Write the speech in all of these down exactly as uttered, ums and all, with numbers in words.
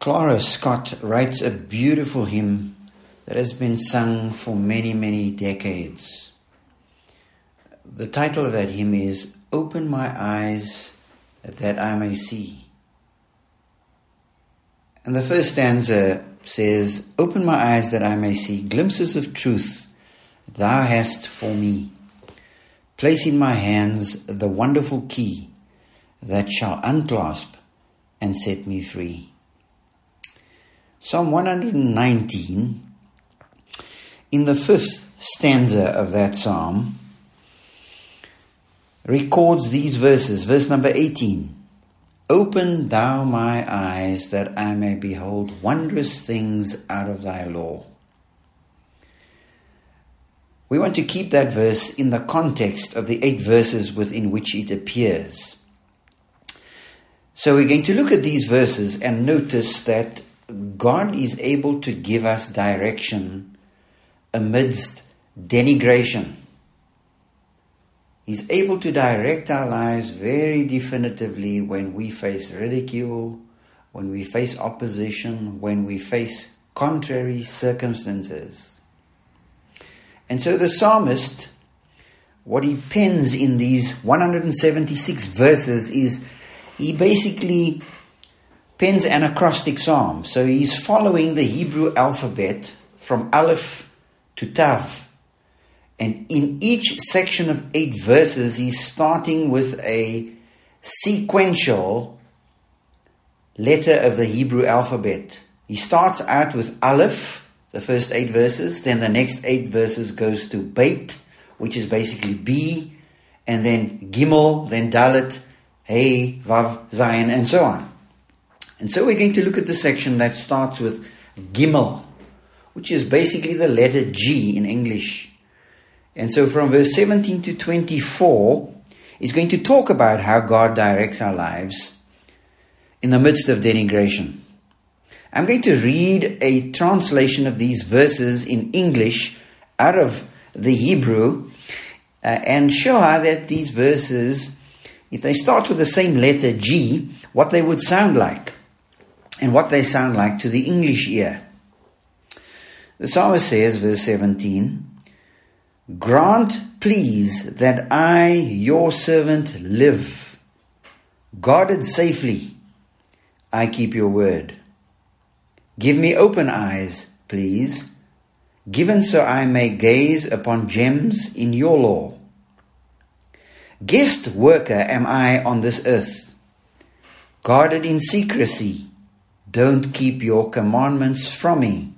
Clara Scott writes a beautiful hymn that has been sung for many, many decades. The title of that hymn is "Open My Eyes That I May See." And the first stanza says, "Open my eyes that I may see glimpses of truth thou hast for me. Place in my hands the wonderful key that shall unclasp and set me free." Psalm one hundred nineteen, in the fifth stanza of that psalm, records these verses. Verse number eighteen, "Open thou my eyes that I may behold wondrous things out of thy law." We want to keep that verse in the context of the eight verses within which it appears. So we're going to look at these verses and notice that God is able to give us direction amidst denigration. He's able to direct our lives very definitively when we face ridicule, when we face opposition, when we face contrary circumstances. And so the psalmist, what he pens in these one hundred seventy-six verses is he basically pens an acrostic psalm. So he's following the Hebrew alphabet from Aleph to Tav. And in each section of eight verses, he's starting with a sequential letter of the Hebrew alphabet. He starts out with Aleph, the first eight verses. Then the next eight verses goes to Beit, which is basically B. And then Gimel, then Dalet, Hey, Vav, Zayin, and so on. And so we're going to look at the section that starts with Gimel, which is basically the letter G in English. And so from verse seventeen to twenty-four, is going to talk about how God directs our lives in the midst of denigration. I'm going to read a translation of these verses in English out of the Hebrew uh, and show how that these verses, if they start with the same letter G, what they would sound like and what they sound like to the English ear. The psalmist says, verse seventeen, "Grant, please, that I, your servant, live. Guarded safely, I keep your word. Give me open eyes, please, given so I may gaze upon gems in your law. Guest worker am I on this earth, guarded in secrecy. Don't keep your commandments from me.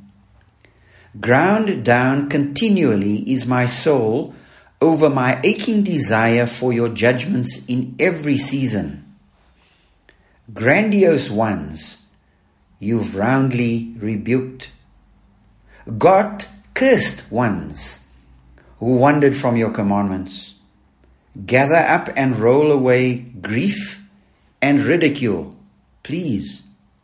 Ground down continually is my soul over my aching desire for your judgments in every season. Grandiose ones, you've roundly rebuked. God cursed ones who wandered from your commandments. Gather up and roll away grief and ridicule, please.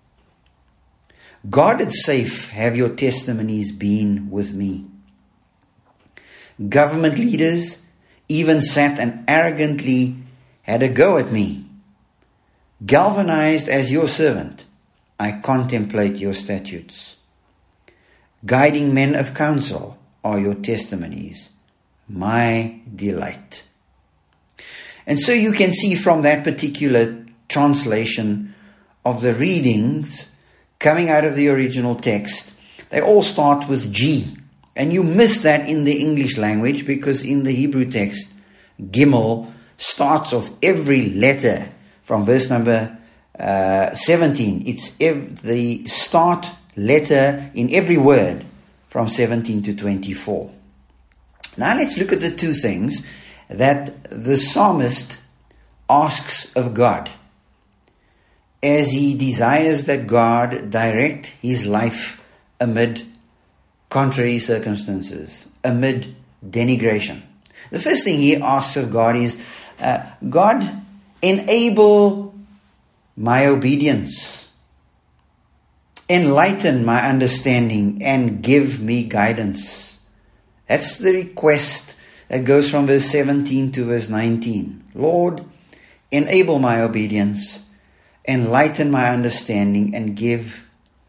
Guarded safe have your testimonies been with me. Government leaders even sat and arrogantly had a go at me. Galvanized as your servant, I contemplate your statutes. Guiding men of counsel are your testimonies, my delight." And so you can see from that particular translation of the readings coming out of the original text, they all start with G. And you miss that in the English language because in the Hebrew text, Gimel starts off every letter from verse number uh, seventeen. It's ev- the start letter in every word from seventeen to twenty-four. Now let's look at the two things that the psalmist asks of God as he desires that God direct his life amid contrary circumstances, amid denigration. The first thing he asks of God is, uh, God, enable my obedience, enlighten my understanding, and give me guidance. That's the request that goes from verse seventeen to verse nineteen. Lord, enable my obedience, enlighten my understanding, and give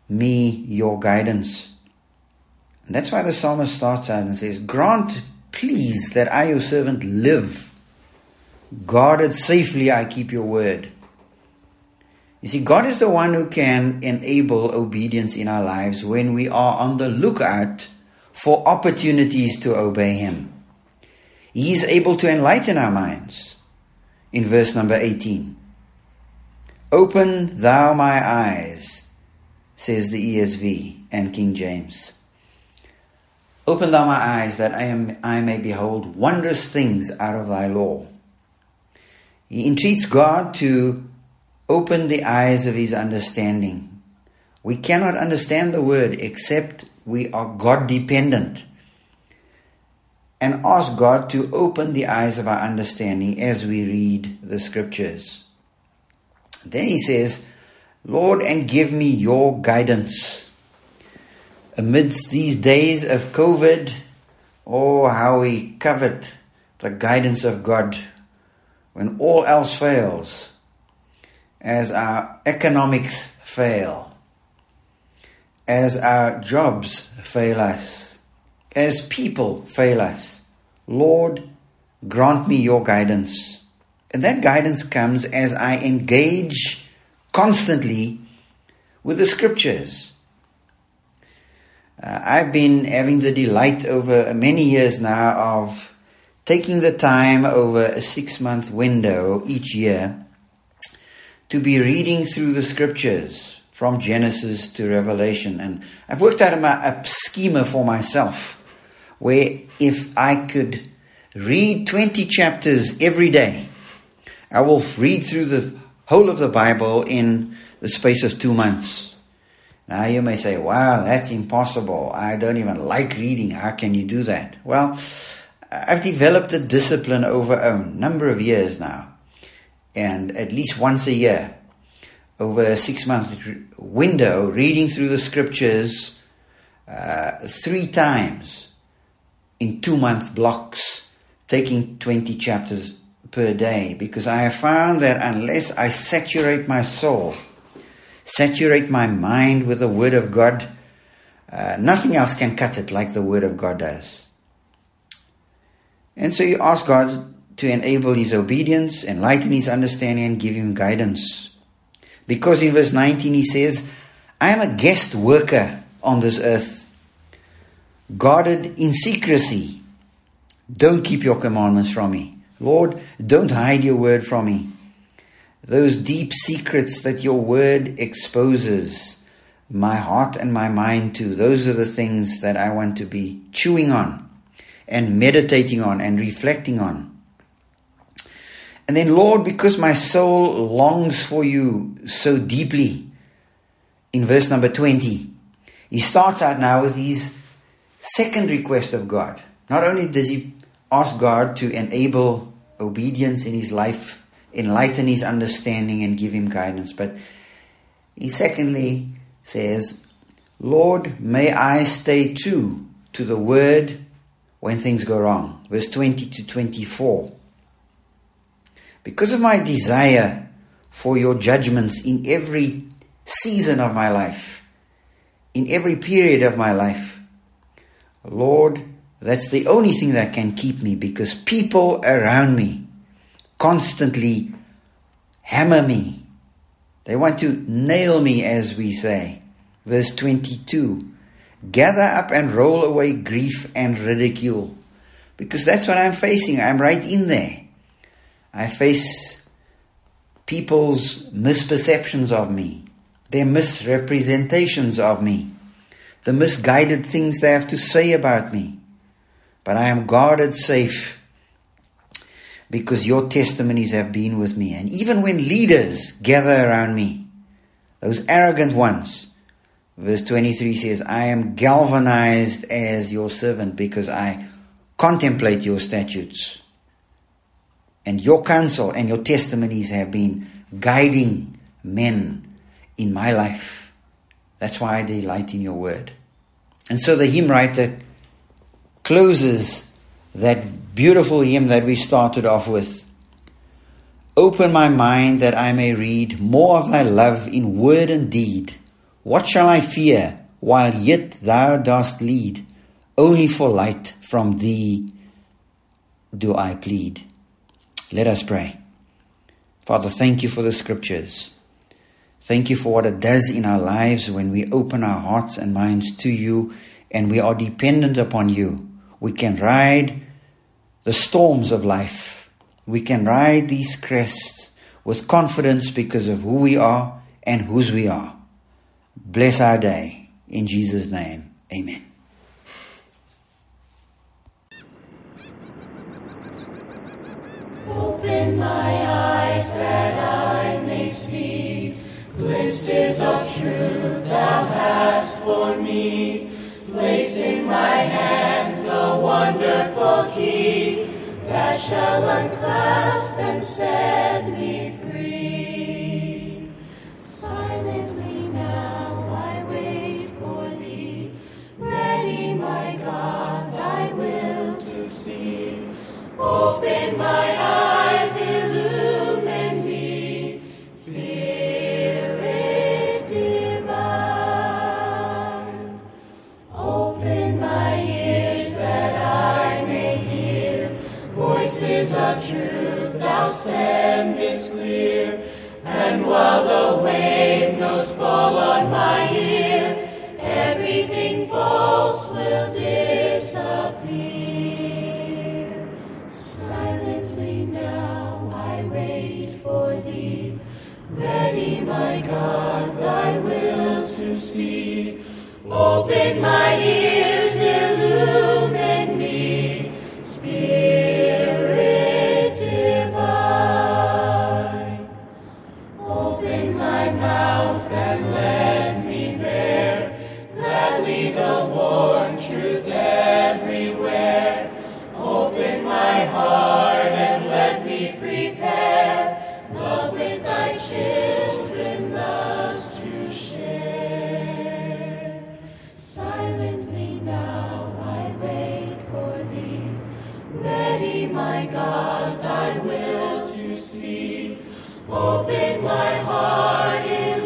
me your guidance. And that's why the psalmist starts out and says, grant, please, that I, your servant, live. Guarded safely I keep your word. You see, God is the one who can enable obedience in our lives when we are on the lookout for opportunities to obey Him. He is able to enlighten our minds. In verse number eighteen. Open thou my eyes, says the E S V and King James. Open thou my eyes that I am I may behold wondrous things out of thy law. He entreats God to open the eyes of his understanding. We cannot understand the word except we are God dependent. And ask God to open the eyes of our understanding as we read the scriptures. Then he says, Lord, and give me your guidance. Amidst these days of COVID, oh, how we covet the guidance of God when all else fails, as our economics fail, as our jobs fail us, as people fail us. Lord, grant me your guidance. And that guidance comes as I engage constantly with the scriptures. Uh, I've been having the delight over many years now of taking the time over a six-month window each year to be reading through the scriptures from Genesis to Revelation. And I've worked out a, a schema for myself where if I could read twenty chapters every day, I will read through the whole of the Bible in the space of two months. Now you may say, wow, that's impossible. I don't even like reading. How can you do that? Well, I've developed a discipline over a number of years now. And at least once a year, over a six-month window, reading through the scriptures uh, three times in two-month blocks, taking twenty chapters per day. Because I have found that unless I saturate my soul, saturate my mind with the Word of God, uh, nothing else can cut it like the Word of God does. And so you ask God to enable his obedience, enlighten his understanding, and give him guidance. Because in verse nineteen he says, I am a guest worker on this earth, guarded in secrecy. Don't keep your commandments from me. Lord, don't hide your word from me. Those deep secrets that your word exposes my heart and my mind to, those are the things that I want to be chewing on and meditating on and reflecting on. And then, Lord, because my soul longs for you so deeply, in verse number twenty, he starts out now with his second request of God. Not only does he ask God to enable obedience in his life, enlighten his understanding and give him guidance, but he secondly says, Lord, may I stay true to the word when things go wrong. Verse twenty to twenty-four. Because of my desire for your judgments in every season of my life, in every period of my life, Lord, that's the only thing that can keep me, because people around me constantly hammer me. They want to nail me, as we say. Verse twenty-two, gather up and roll away grief and ridicule. Because that's what I'm facing. I'm right in there. I face people's misperceptions of me, their misrepresentations of me, the misguided things they have to say about me. But I am guarded safe because your testimonies have been with me. And even when leaders gather around me, those arrogant ones, verse twenty-three says, I am galvanized as your servant because I contemplate your statutes. And your counsel and your testimonies have been guiding men in my life. That's why I delight in your word. And so the hymn writer closes that beautiful hymn that we started off with. Open my mind that I may read more of thy love in word and deed, What shall I fear, while yet thou dost lead? Only for light from thee do I plead. Let us pray. Father, thank you for the scriptures. Thank you for what it does in our lives when we open our hearts and minds to you and we are dependent upon you. We can ride the storms of life. We can ride these crests with confidence because of who we are and whose we are. Bless our day. In Jesus' name, amen. Open my eyes that I may see glimpses of truth thou hast for me. Place in my hands the wonderful key that shall unclasp and set me free. Silently now I wait for thee, ready, my God, thy will to see. Open my eyes, illumine me, Spirit divine. Open my ears that I may hear voices of truth thou sendest clear. And while the wave notes fall on my ear, everything false will disappear. Silently now I wait for thee, ready, my God, thy will to see. Open my ears, illumine me, Spirit divine. Open my mouth and let me bear gladly the warm truth everywhere. Open my heart and let me prepare love with thy children thus to share. Silently now I wait for thee, ready, my God, thy will to see. Open my heart in